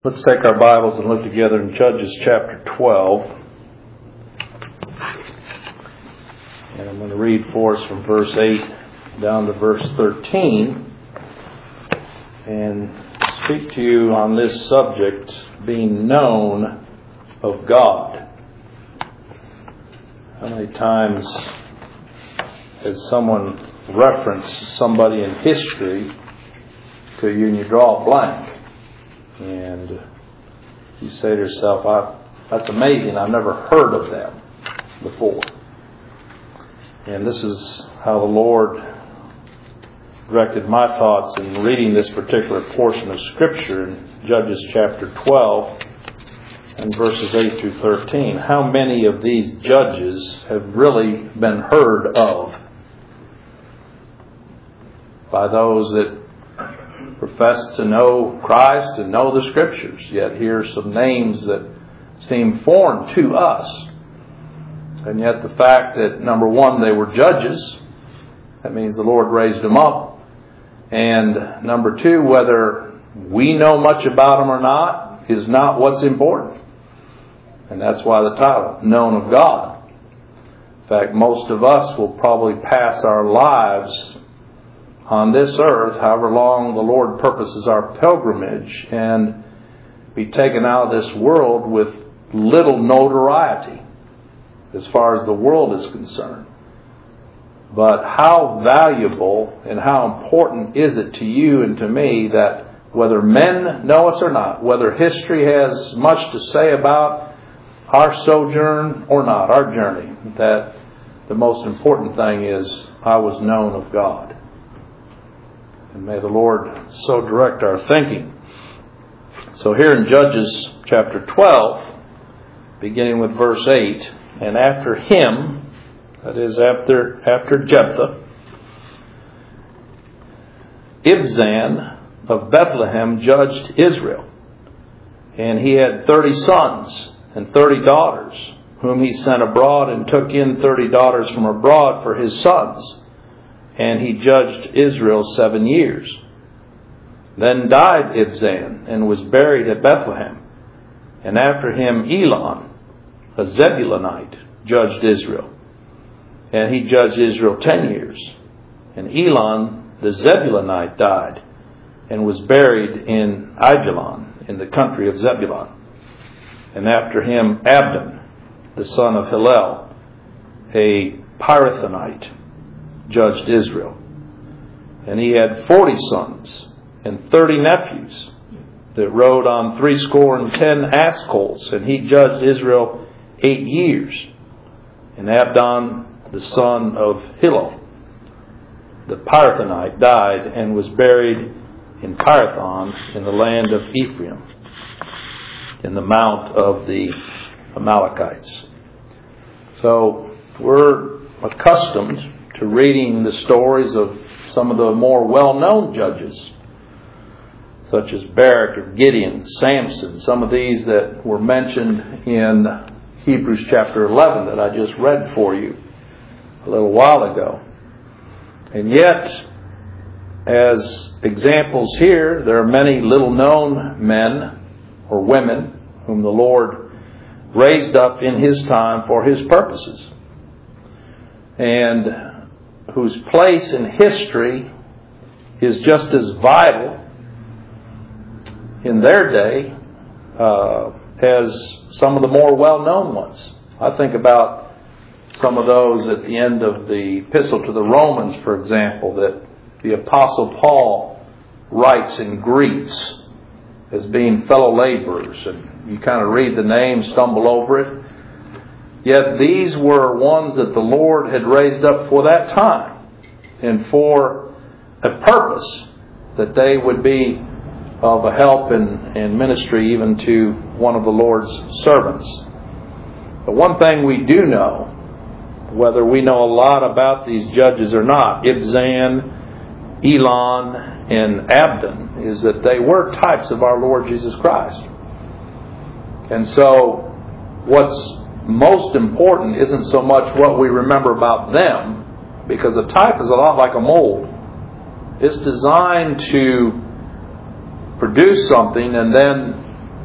Let's take our Bibles and look together in Judges chapter 12. And I'm going to read for us from verse 8 down to verse 13 and speak to you on this subject, being known of God. How many times has someone referenced somebody in history to you and you draw a blank? And you say to yourself, that's amazing, I've never heard of them before. And this is how the Lord directed my thoughts in reading this particular portion of Scripture in Judges chapter 12 and verses 8 through 13. How many of these judges have really been heard of by those that profess to know Christ and know the Scriptures, yet here are some names that seem foreign to us. And yet the fact that, number one, they were judges, that means the Lord raised them up. And number two, whether we know much about them or not is not what's important. And that's why the title, Known of God. In fact, most of us will probably pass our lives on this earth, however long the Lord purposes our pilgrimage, and be taken out of this world with little notoriety as far as the world is concerned. But how valuable and how important is it to you and to me that whether men know us or not, whether history has much to say about our sojourn or not, our journey, that the most important thing is I was known of God. And may the Lord so direct our thinking. So here in Judges chapter 12, beginning with verse 8, and after him, that is after Jephthah, Ibzan of Bethlehem judged Israel. And he had 30 sons and 30 daughters, whom he sent abroad, and took in 30 daughters from abroad for his sons. And he judged Israel 7 years. Then died Ibzan, and was buried at Bethlehem. And after him Elon, a Zebulunite, judged Israel. And he judged Israel 10 years. And Elon, the Zebulunite, died, and was buried in Aijalon, in the country of Zebulun. And after him Abdon, the son of Hillel, a Pirathonite, judged Israel. And he had 40 sons and 30 nephews that rode on 70 ass colts, and he judged Israel 8 years. And Abdon, the son of Hillel, the Pirathonite, died and was buried in Pirathon in the land of Ephraim, in the mount of the Amalekites. So we're accustomed to reading the stories of some of the more well-known judges, such as Barak or Gideon, Samson, some of these that were mentioned in Hebrews chapter 11 that I just read for you a little while ago. And yet, as examples here, there are many little-known men or women whom the Lord raised up in His time for His purposes, and whose place in history is just as vital in their day as some of the more well-known ones. I think about some of those at the end of the Epistle to the Romans, for example, that the Apostle Paul writes and greets as being fellow laborers. And you kind of read the name, stumble over it. Yet these were ones that the Lord had raised up for that time and for a purpose, that they would be of a help in ministry even to one of the Lord's servants. But one thing we do know, whether we know a lot about these judges or not, Ibzan, Elon, and Abdon, is that they were types of our Lord Jesus Christ. And so what's most important isn't so much what we remember about them, because a type is a lot like a mold. It's designed to produce something and then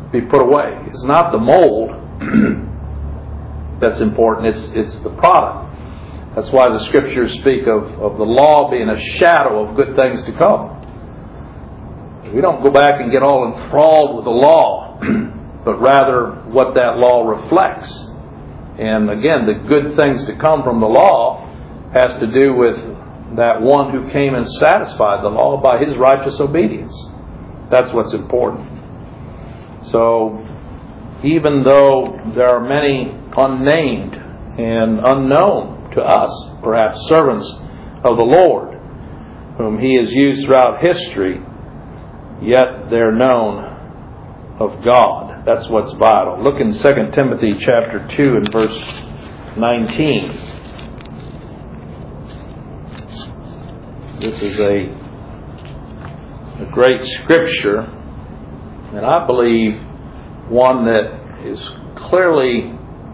be put away. It's not the mold that's important. It's the product. That's why the Scriptures speak of the law being a shadow of good things to come. We don't go back and get all enthralled with the law, but rather what that law reflects. And again, the good things to come from the law has to do with that one who came and satisfied the law by his righteous obedience. That's what's important. So, even though there are many unnamed and unknown to us, perhaps servants of the Lord, whom He has used throughout history, yet they're known of God. That's what's vital. Look in 2 Timothy chapter 2 and verse 19. This is a great scripture, and I believe one that is clearly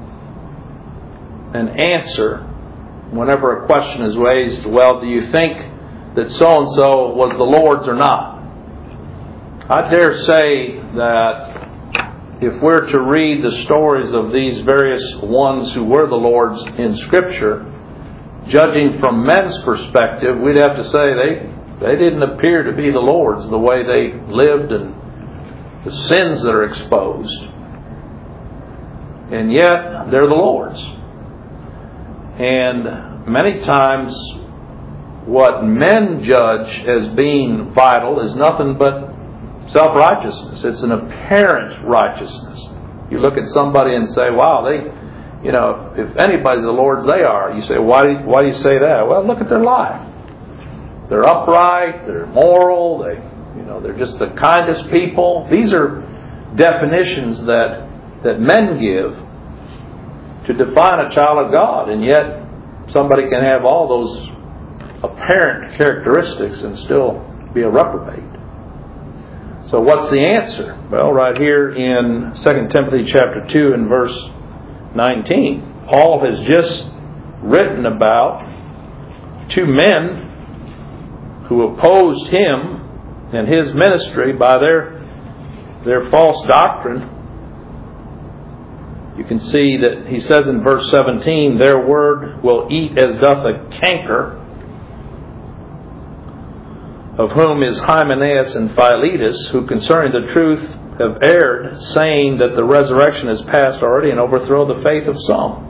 an answer whenever a question is raised. Well, do you think that so-and-so was the Lord's or not? I dare say that if we're to read the stories of these various ones who were the Lord's in Scripture, judging from men's perspective, we'd have to say they didn't appear to be the Lord's the way they lived and the sins that are exposed. And yet, they're the Lord's. And many times, what men judge as being vital is nothing but self-righteousness. It's an apparent righteousness. You look at somebody and say, wow, if anybody's the Lord's, they are. You say, why do you say that? Well, look at their life. They're upright, they're moral, they're just the kindest people. These are definitions that men give to define a child of God, and yet somebody can have all those apparent characteristics and still be a reprobate. So what's the answer? Well, right here in 2 Timothy chapter 2 and verse 19, Paul has just written about two men who opposed him and his ministry by their false doctrine. You can see that he says in verse 17, their word will eat as doth a canker, of whom is Hymenaeus and Philetus, who concerning the truth have erred, saying that the resurrection is past already, and overthrow the faith of some.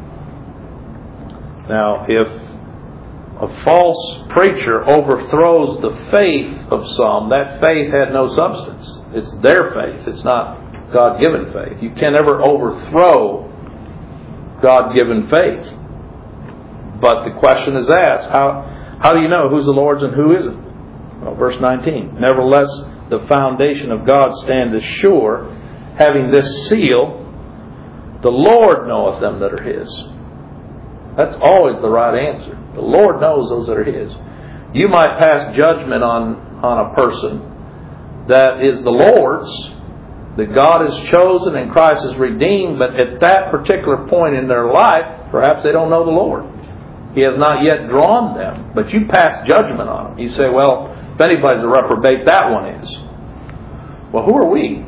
Now, if a false preacher overthrows the faith of some, that faith had no substance. It's their faith. It's not God-given faith. You can never overthrow God-given faith. But the question is asked, how do you know who's the Lord's and who isn't? Well, verse 19. Nevertheless, the foundation of God standeth sure, having this seal, the Lord knoweth them that are His. That's always the right answer. The Lord knows those that are His. You might pass judgment on a person that is the Lord's, that God has chosen and Christ has redeemed, but at that particular point in their life, perhaps they don't know the Lord. He has not yet drawn them, but you pass judgment on them. You say, well, if anybody's a reprobate, that one is. Well, who are we?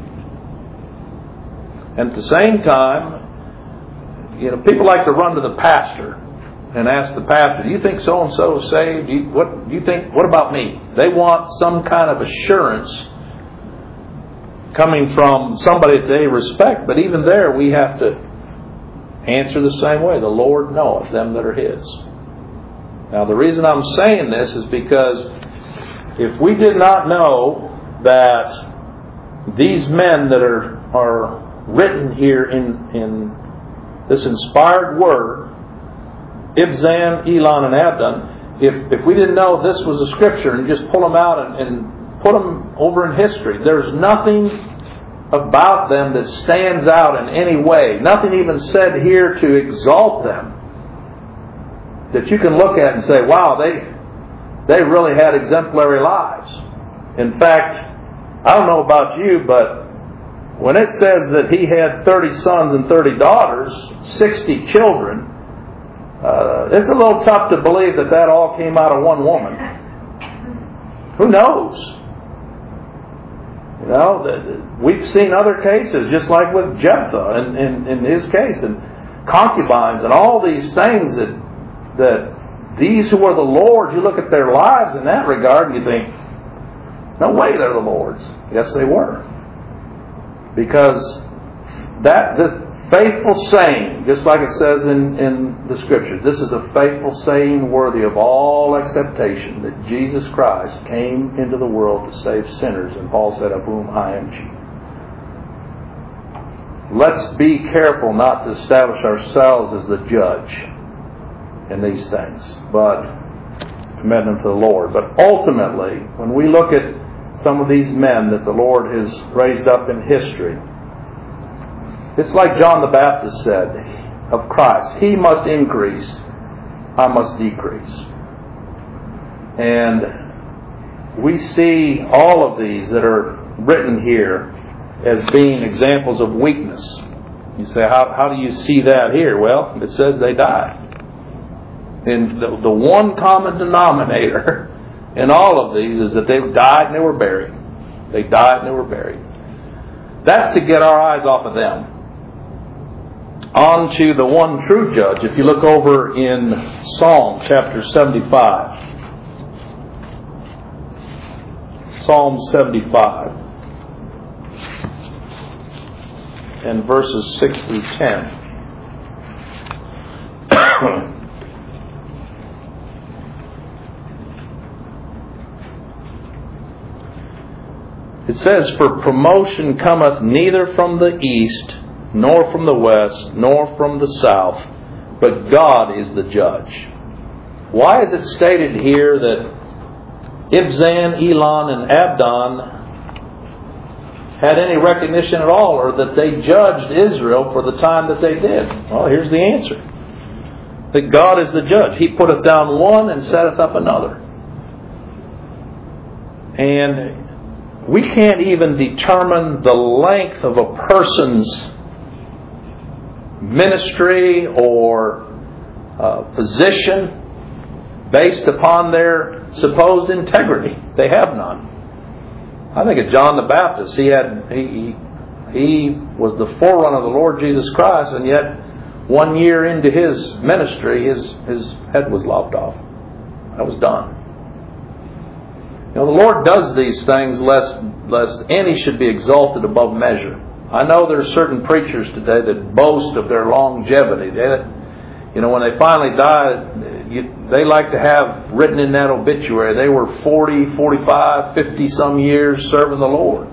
And at the same time, people like to run to the pastor and ask the pastor, do you think so-and-so is saved? What about me? They want some kind of assurance coming from somebody that they respect, but even there we have to answer the same way. The Lord knoweth them that are His. Now, the reason I'm saying this is because if we did not know that these men that are written here in this inspired word, Ibzan, Elon, and Abdon, if we didn't know this was a scripture and just pull them out and put them over in history, there's nothing about them that stands out in any way. Nothing even said here to exalt them that you can look at and say, wow, they really had exemplary lives. In fact, I don't know about you, but when it says that he had 30 sons and 30 daughters, 60 children, it's a little tough to believe that all came out of one woman. Who knows? We've seen other cases, just like with Jephthah in his case, and concubines and all these things that these who are the Lord's, you look at their lives in that regard and you think, no way they're the Lord's. Yes, they were. Because the faithful saying, just like it says in the Scriptures, this is a faithful saying worthy of all acceptation, that Jesus Christ came into the world to save sinners, and Paul said, of whom I am chief. Let's be careful not to establish ourselves as the judge in these things, but commend them to the Lord. But ultimately, when we look at some of these men that the Lord has raised up in history, it's like John the Baptist said of Christ, He must increase, I must decrease. And we see all of these that are written here as being examples of weakness. You say, how do you see that here? Well, it says they died. And the one common denominator in all of these is that they died and they were buried. They died and they were buried. That's to get our eyes off of them. On to the one true judge. If you look over in Psalm chapter 75. Psalm 75. And verses 6 through 10. It says, for promotion cometh neither from the east, nor from the west, nor from the south, but God is the judge. Why is it stated here that Ibzan, Elon, and Abdon had any recognition at all, or that they judged Israel for the time that they did? Well, here's the answer. That God is the judge. He putteth down one and setteth up another. And we can't even determine the length of a person's ministry or position based upon their supposed integrity. They have none. I think of John the Baptist. He was the forerunner of the Lord Jesus Christ, and yet 1 year into his ministry, his head was lopped off. That was done. The Lord does these things lest any should be exalted above measure. I know there are certain preachers today that boast of their longevity. When they finally die, they like to have written in that obituary, they were 40, 45, 50 some years serving the Lord.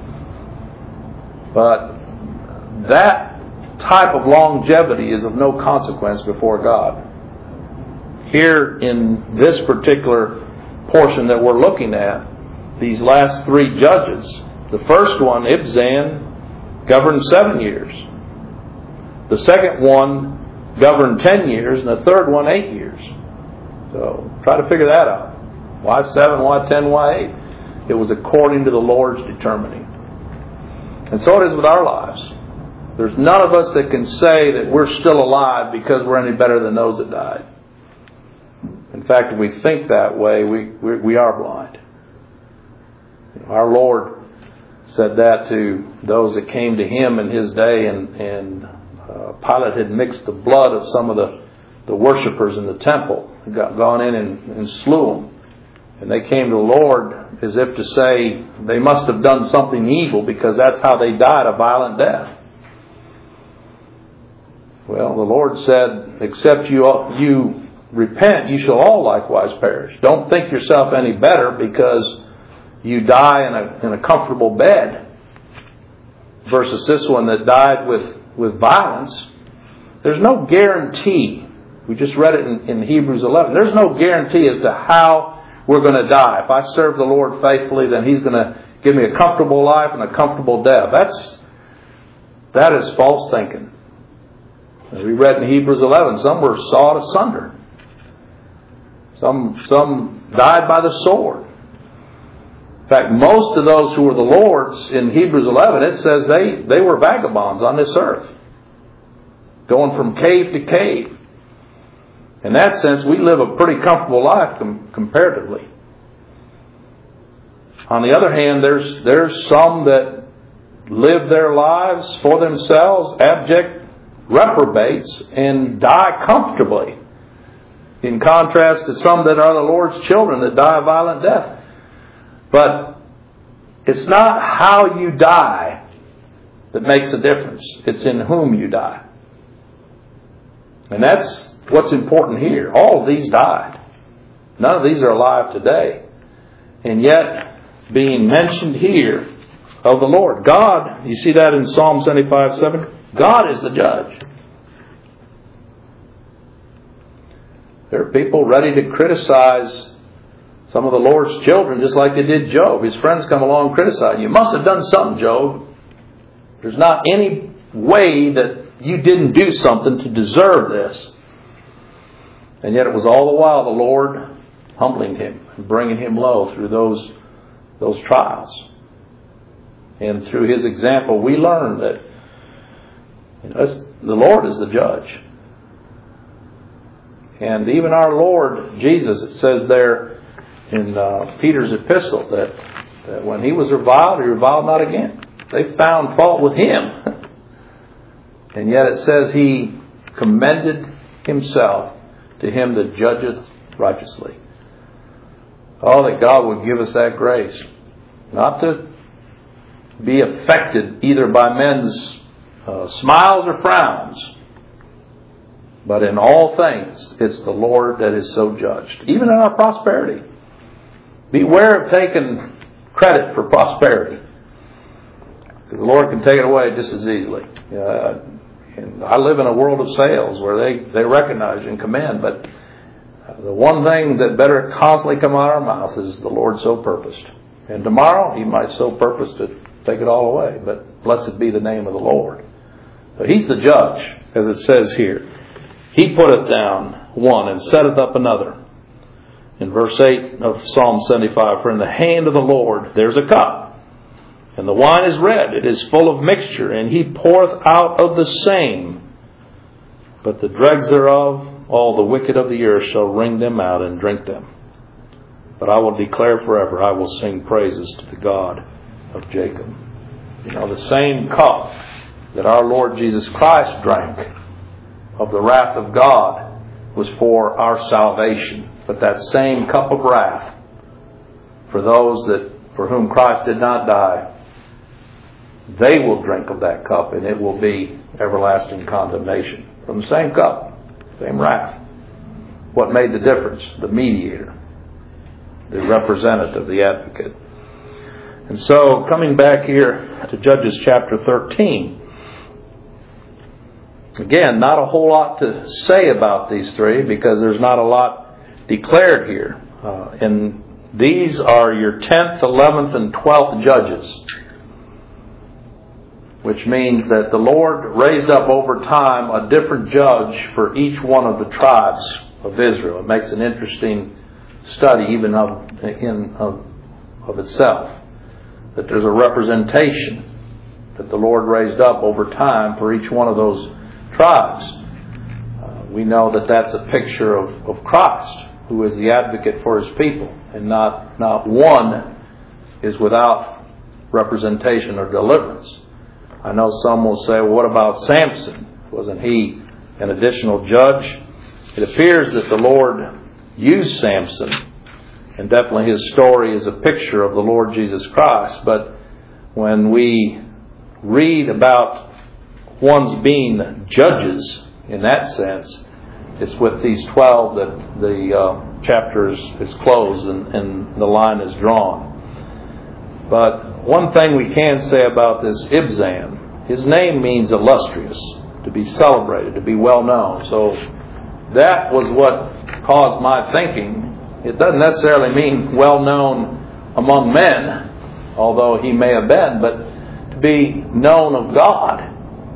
But that type of longevity is of no consequence before God. Here in this particular portion that we're looking at, these last three judges, the first one, Ibzan, governed 7 years. The second one governed 10 years, and the third one 8 years. So try to figure that out. Why 7, why 10, why 8? It was according to the Lord's determining. And so it is with our lives. There's none of us that can say that we're still alive because we're any better than those that died. In fact, if we think that way, we are blind. Our Lord said that to those that came to Him in His day, and Pilate had mixed the blood of some of the worshipers in the temple, gone in and slew them. And they came to the Lord as if to say they must have done something evil because that's how they died a violent death. Well, the Lord said, except you repent, you shall all likewise perish. Don't think yourself any better because you die in a comfortable bed versus this one that died with violence. There's no guarantee. We just read it in Hebrews 11. There's no guarantee as to how we're going to die. If I serve the Lord faithfully, then He's going to give me a comfortable life and a comfortable death. That is false thinking. As we read in Hebrews 11, some were sawed asunder. Some died by the sword. In fact, most of those who were the Lord's in Hebrews 11, it says they were vagabonds on this earth, going from cave to cave. In that sense, we live a pretty comfortable life comparatively. on the other hand, there's some that live their lives for themselves, abject reprobates, and die comfortably, in contrast to some that are the Lord's children that die a violent death. But it's not how you die that makes a difference. It's in whom you die. And that's what's important here. All of these died. None of these are alive today. And yet, being mentioned here of the Lord. God, you see that in Psalm 75:7? God is the judge. There are people ready to criticize some of the Lord's children just like they did Job. His friends come along and criticize. You must have done something, Job. There's not any way that you didn't do something to deserve this. And yet it was all the while the Lord humbling him and bringing him low through those trials. And through His example, we learn that the Lord is the judge. And even our Lord Jesus, it says there in Peter's epistle that when He was reviled, He reviled not again. They found fault with Him. And yet it says He commended Himself to Him that judgeth righteously. Oh, that God would give us that grace. Not to be affected either by men's smiles or frowns, but in all things, it's the Lord that is so judged. Even in our prosperity. Beware of taking credit for prosperity. Because the Lord can take it away just as easily. And I live in a world of sales where they recognize and commend, but the one thing that better constantly come out of our mouth is the Lord so purposed. And tomorrow, He might so purpose to take it all away, but blessed be the name of the Lord. But He's the judge, as it says here. He putteth down one and setteth up another. In verse 8 of Psalm 75, for in the hand of the Lord there's a cup, and the wine is red, it is full of mixture, and He poureth out of the same. But the dregs thereof, all the wicked of the earth shall wring them out and drink them. But I will declare forever, I will sing praises to the God of Jacob. The same cup that our Lord Jesus Christ drank of the wrath of God was for our salvation. But that same cup of wrath for those for whom Christ did not die, they will drink of that cup, and it will be everlasting condemnation. From the same cup, same wrath. What made the difference? The mediator, the representative, the advocate. And so, coming back here to Judges chapter 13, again, not a whole lot to say about these three because there's not a lot declared here. And these are your 10th, 11th, and 12th judges, which means that the Lord raised up over time a different judge for each one of the tribes of Israel. It makes an interesting study even of itself. That there's a representation that the Lord raised up over time for each one of those tribes. We know that that's a picture of Christ, who is the advocate for His people. And not one is without representation or deliverance. I know some will say, well, what about Samson? Wasn't he an additional judge? It appears that the Lord used Samson, and definitely his story is a picture of the Lord Jesus Christ. But when we read about ones being judges in that sense, it's with these 12 that the chapter is closed and the line is drawn. But one thing we can say about this Ibzan, his name means illustrious, to be celebrated, to be well known. So that was what caused my thinking. It doesn't necessarily mean well known among men, although he may have been, but to be known of God.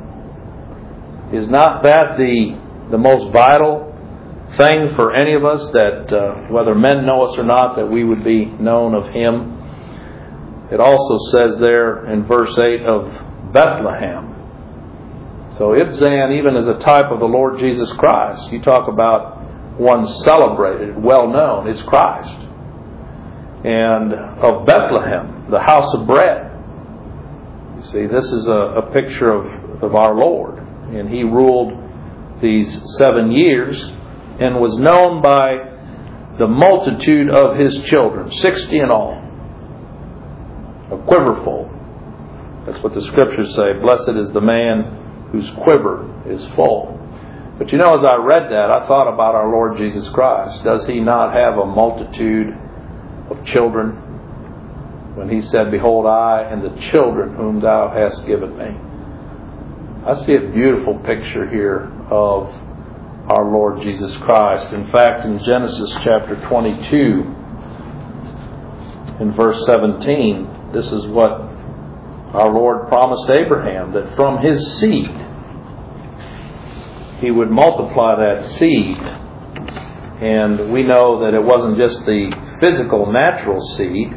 Is not that the most vital thing for any of us, that whether men know us or not, that we would be known of Him? It also says there in verse 8 of Bethlehem. So Ibzan, even as a type of the Lord Jesus Christ, you talk about one celebrated, well known, it's Christ. and of Bethlehem, the house of bread. You see, this is a picture of our Lord. And He ruled these 7 years and was known by the multitude of His children, 60 in all. A quiverful. That's what the Scriptures say. Blessed is the man whose quiver is full. But you know, as I read that, I thought about our Lord Jesus Christ. Does He not have a multitude of children? When He said, behold, I and the children whom thou hast given me. I see a beautiful picture here of our Lord Jesus Christ. In fact, in Genesis chapter 22, in verse 17, this is what our Lord promised Abraham, that from his seed He would multiply that seed. And we know that it wasn't just the physical, natural seed,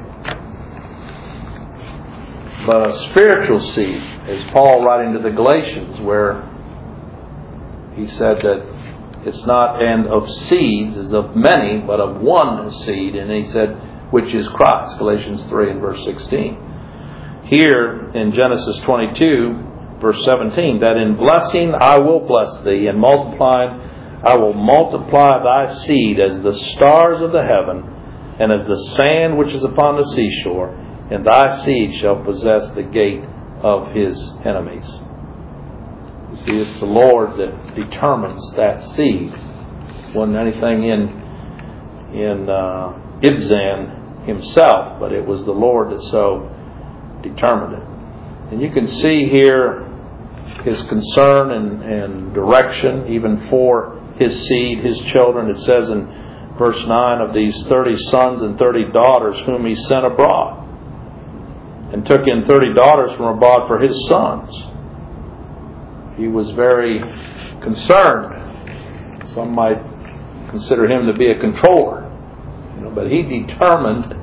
but a spiritual seed, as Paul writing to the Galatians, where he said that it's not and of seeds, it's of many, but of one seed. And he said, which is Christ, Galatians 3 and verse 16. Here in Genesis 22, verse 17, that in blessing I will bless thee, and multiplying I will multiply thy seed as the stars of the heaven, and as the sand which is upon the seashore, and thy seed shall possess the gate of his enemies. You see, it's the Lord that determines that seed. Wasn't anything in Ibzan himself, but it was the Lord that so determined it. And you can see here His concern and direction, even for His seed, His children. It says in verse 9, of these 30 sons and 30 daughters whom He sent abroad, and took in 30 daughters from abroad for His sons. He was very concerned. Some might consider Him to be a controller. But He determined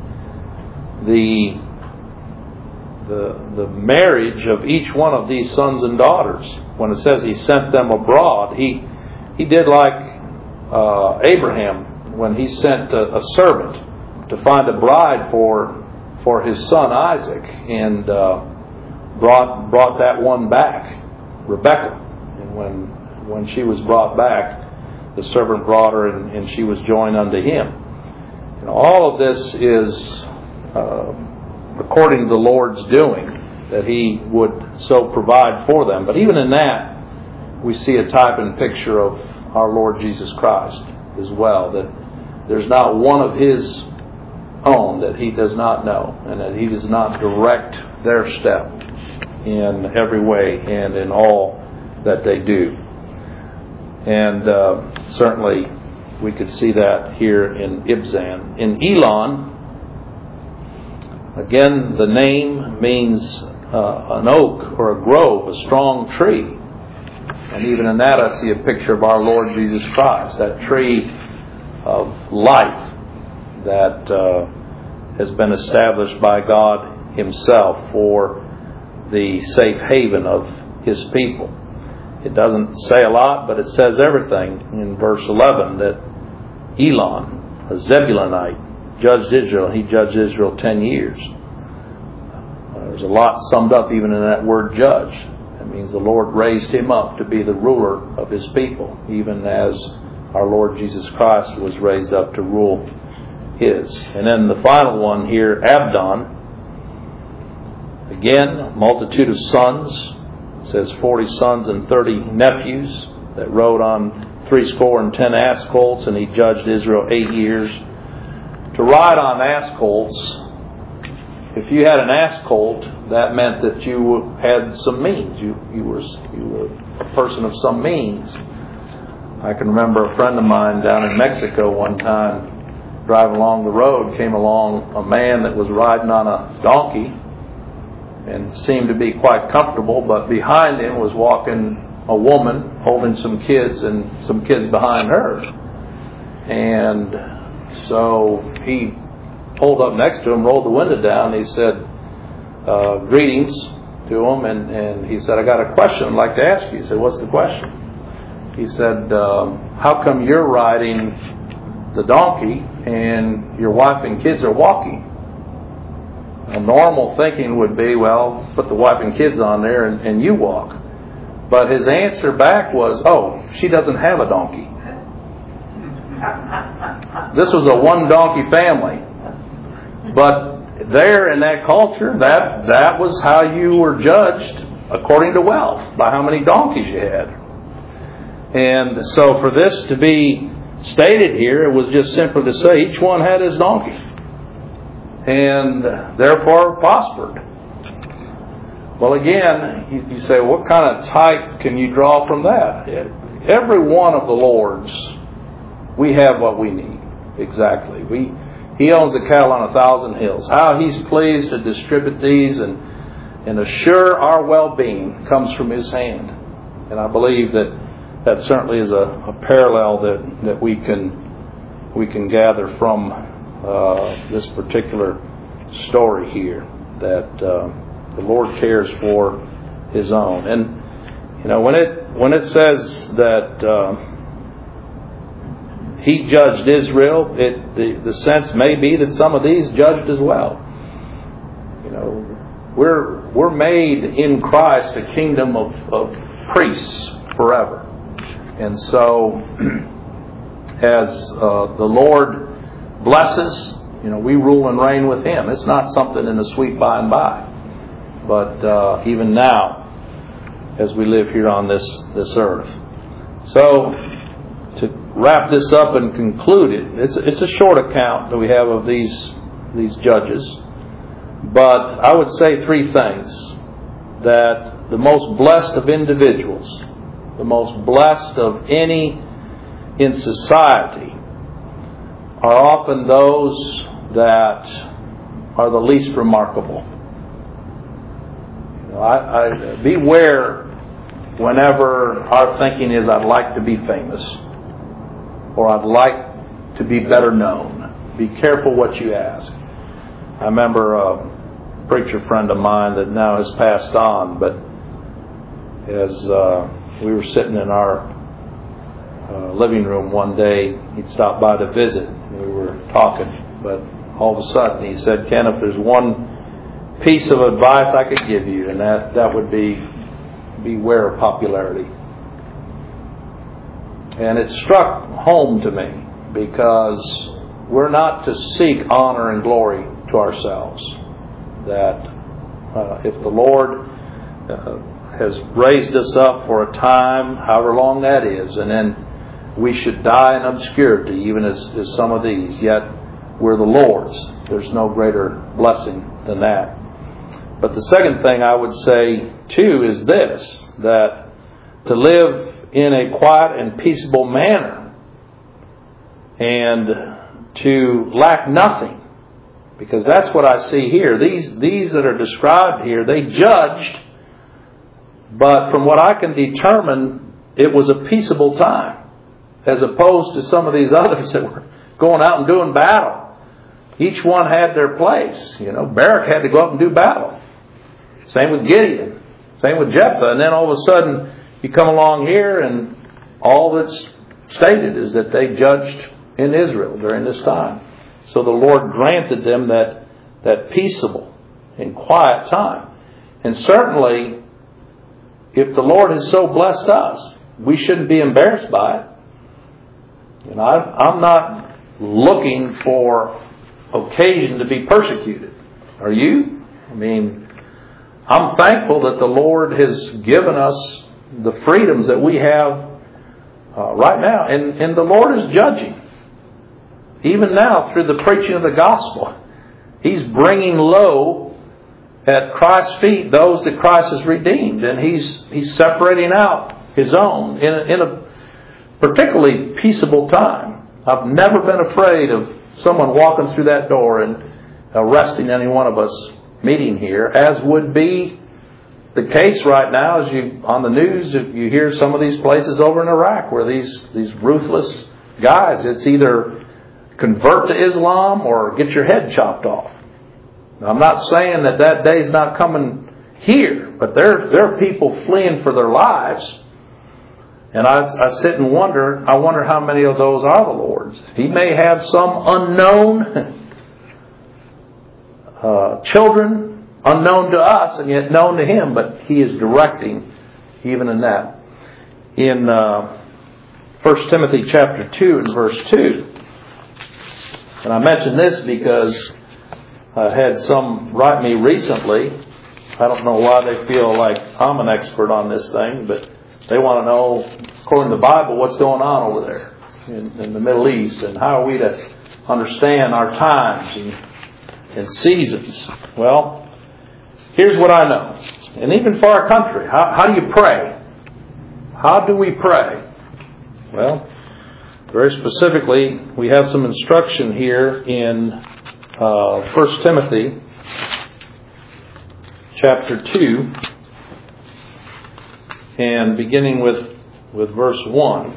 the marriage of each one of these sons and daughters. When it says He sent them abroad, He did like Abraham when he sent a servant to find a bride for his son Isaac, and brought that one back, Rebekah. And when she was brought back, the servant brought her, and she was joined unto him. All of this is according to the Lord's doing, that He would so provide for them. But even in that, we see a type and picture of our Lord Jesus Christ as well, that there's not one of His own that He does not know, and that He does not direct their step in every way and in all that they do. And certainly we could see that here in Ibzan. In Elon, again, the name means an oak or a grove, a strong tree. And even in that I see a picture of our Lord Jesus Christ, that tree of life that has been established by God Himself for the safe haven of His people. It doesn't say a lot, but it says everything in verse 11, that Elon, a Zebulonite, judged Israel. He judged Israel 10 years. There's a lot summed up even in that word judge. That means the Lord raised him up to be the ruler of His people, even as our Lord Jesus Christ was raised up to rule His. And then the final one here, Abdon. Again, multitude of sons. It says 40 sons and 30 nephews that rode on 70 ass colts, and he judged Israel 8 years. To ride on ass colts, if you had an ass colt, that meant that you had some means. You were a person of some means. I can remember a friend of mine down in Mexico one time, driving along the road, came along a man that was riding on a donkey and seemed to be quite comfortable, but behind him was walking a woman holding some kids, and some kids behind her. And so he pulled up next to him, rolled the window down. He said, greetings to him, and he said, I got a question I'd like to ask you. He said, what's the question? He said, how come you're riding the donkey and your wife and kids are walking? A normal thinking would be, well, put the wife and kids on there and you walk. But his answer back was, oh, she doesn't have a donkey. This was a one donkey family. But there in that culture, that was how you were judged according to wealth, by how many donkeys you had. And so for this to be stated here, it was just simply to say each one had his donkey and therefore prospered. Well, again, you say, what kind of type can you draw from that? Every one of the Lord's, we have what we need. Exactly. He owns the cattle on 1,000 hills. How He's pleased to distribute these and assure our well-being comes from His hand. And I believe that certainly is a parallel that we can gather from this particular story here, that the Lord cares for His own. And when it says that He judged Israel, the sense may be that some of these judged as well. We're made in Christ a kingdom of priests forever. And so, as the Lord blesses, we rule and reign with Him. It's not something in the sweet by and by. But even now, as we live here on this earth. So, to wrap this up and conclude it, it's a short account that we have of these judges. But I would say three things. That the most blessed of individuals, the most blessed of any in society, are often those that are the least remarkable. I beware whenever our thinking is, I'd like to be famous, or I'd like to be better known. Be careful what you ask. I remember a preacher friend of mine that now has passed on, but as we were sitting in our living room one day, he'd stopped by to visit, and we were talking, but all of a sudden he said, Ken, if there's one piece of advice I could give you, and that would be beware of popularity. And it struck home to me, because we're not to seek honor and glory to ourselves. That if the Lord has raised us up for a time, however long that is, and then we should die in obscurity, even as some of these, yet we're the Lord's. There's no greater blessing than that. But the second thing I would say, too, is this, that to live in a quiet and peaceable manner and to lack nothing, because that's what I see here. These that are described here, they judged, but from what I can determine, it was a peaceable time, as opposed to some of these others that were going out and doing battle. Each one had their place. Barak had to go up and do battle. Same with Gideon. Same with Jephthah. And then all of a sudden, you come along here and all that's stated is that they judged in Israel during this time. So the Lord granted them that peaceable and quiet time. And certainly, if the Lord has so blessed us, we shouldn't be embarrassed by it. I'm not looking for occasion to be persecuted. Are you? I'm thankful that the Lord has given us the freedoms that we have right now. And the Lord is judging. Even now, through the preaching of the gospel, He's bringing low at Christ's feet those that Christ has redeemed. And He's separating out His own in a particularly peaceable time. I've never been afraid of someone walking through that door and arresting any one of us meeting here, as would be the case right now. As you on the news, you hear some of these places over in Iraq where these ruthless guys, it's either convert to Islam or get your head chopped off. Now, I'm not saying that day's not coming here, but there are people fleeing for their lives. And I sit and wonder how many of those are the Lord's. He may have some unknown children, unknown to us and yet known to Him, but He is directing even in that. In 1 Timothy chapter 2 and verse 2, and I mention this because I had some write me recently. I don't know why they feel like I'm an expert on this thing, but they want to know, according to the Bible, what's going on over there in the Middle East, and how are we to understand our times and seasons. Well, here's what I know. And even for our country, how do you pray? How do we pray? Well, very specifically, we have some instruction here in 1 Timothy chapter 2, and beginning with verse 1.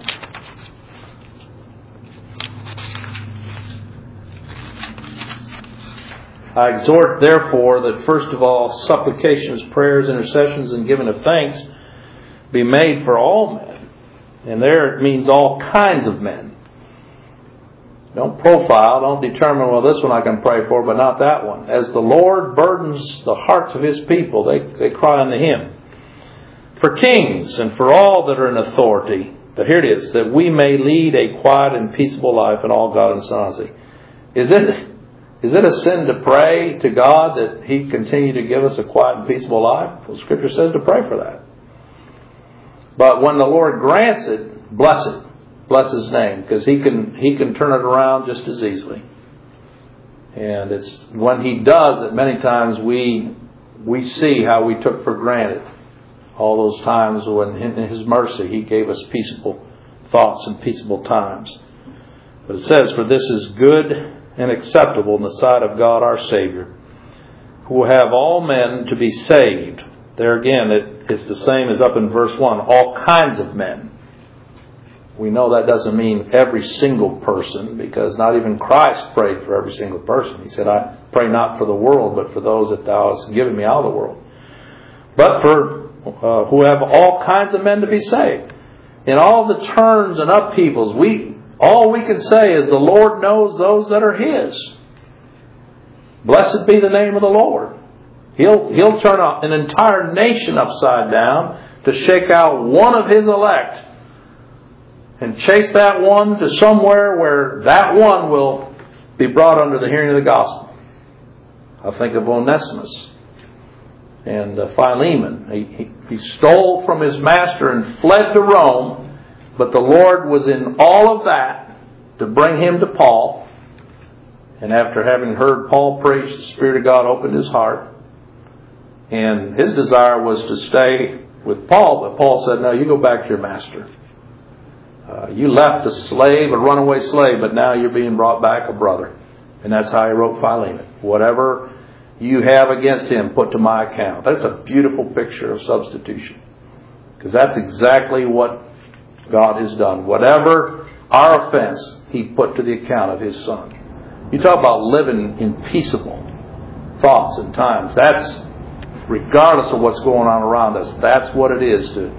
I exhort, therefore, that first of all supplications, prayers, intercessions, and giving of thanks be made for all men. And there it means all kinds of men. Don't profile, don't determine, well, this one I can pray for, but not that one. As the Lord burdens the hearts of His people, they cry unto Him. For kings and for all that are in authority, but here it is, that we may lead a quiet and peaceable life in all godliness and honesty. Is it a sin to pray to God that He continue to give us a quiet and peaceable life? Well, Scripture says to pray for that. But when the Lord grants it, bless it. Bless His name, because He can turn it around just as easily. And it's when He does it, many times we see how we took for granted all those times when in His mercy He gave us peaceable thoughts and peaceable times. But it says, for this is good and acceptable in the sight of God our Savior, who will have all men to be saved. There again, it's the same as up in verse 1, all kinds of men. We know that doesn't mean every single person, because not even Christ prayed for every single person. He said, I pray not for the world, but for those that Thou hast given me out of the world. But for who have all kinds of men to be saved. In all the turns and upheavals, all we can say is the Lord knows those that are His. Blessed be the name of the Lord. He'll turn an entire nation upside down to shake out one of His elect and chase that one to somewhere where that one will be brought under the hearing of the gospel. I think of Onesimus and Philemon. He stole from his master and fled to Rome, but the Lord was in all of that to bring him to Paul. And after having heard Paul preach, the Spirit of God opened his heart. And his desire was to stay with Paul, but Paul said, no, you go back to your master. You left a slave, a runaway slave, but now you're being brought back a brother. And that's how he wrote Philemon. Whatever you have against him, put to my account. That's a beautiful picture of substitution. Because that's exactly what God has done. Whatever our offense, He put to the account of His Son. You talk about living in peaceable thoughts and times. That's regardless of what's going on around us. That's what it is to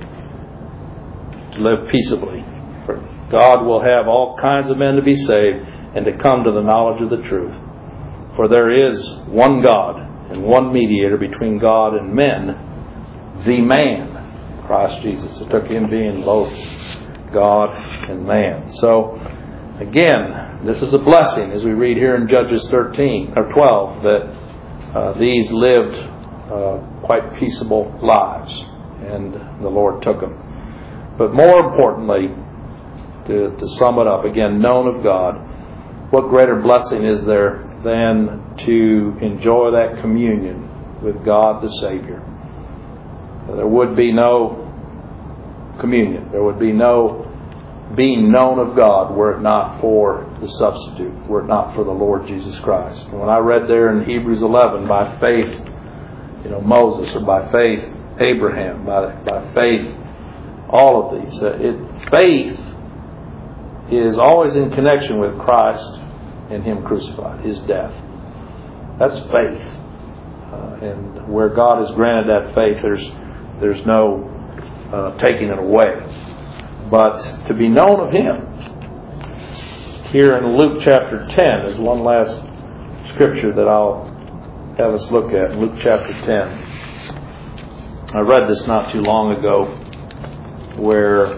live peaceably. For God will have all kinds of men to be saved and to come to the knowledge of the truth. For there is one God and one mediator between God and men, the man, Christ Jesus. It took Him being both God and man. So, again, this is a blessing as we read here in Judges 13 or 12 that these lived quite peaceable lives, and the Lord took them. But more importantly, to sum it up, again, known of God, what greater blessing is there than to enjoy that communion with God the Savior? There would be no communion. There would be no being known of God were it not for the substitute, were it not for the Lord Jesus Christ. And when I read there in Hebrews 11, by faith, Moses, or by faith, Abraham, by faith, all of these. Faith is always in connection with Christ and Him crucified, His death. That's faith. And where God has granted that faith, there's no taking it away. But to be known of Him, here in Luke chapter 10 is one last scripture that I'll have us look at Luke chapter 10. I read this not too long ago, where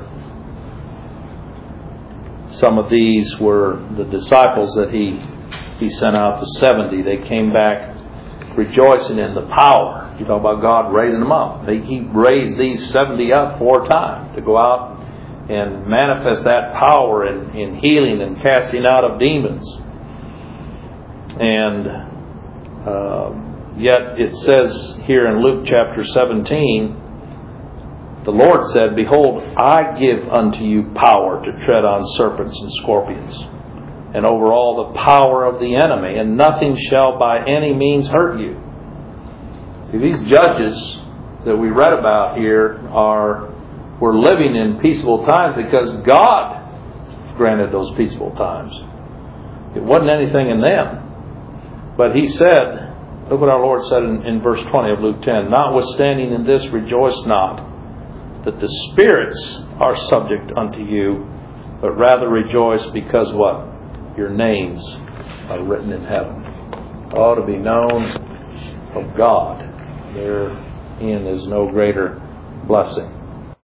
some of these were the disciples that he sent out, the 70. They came back rejoicing in the power. You talk about God raising them up. He raised these 70 up 4 times to go out and manifest that power in healing and casting out of demons. And yet it says here in Luke chapter 17, the Lord said, "Behold, I give unto you power to tread on serpents and scorpions, and over all the power of the enemy, and nothing shall by any means hurt you." See, these judges that we read about here were living in peaceable times because God granted those peaceful times. It wasn't anything in them. But He said, look what our Lord said in verse 20 of Luke 10, "Notwithstanding in this rejoice not, that the spirits are subject unto you, but rather rejoice because" what? "Your names are written in heaven." Oh, to be known of God, therein is no greater blessing.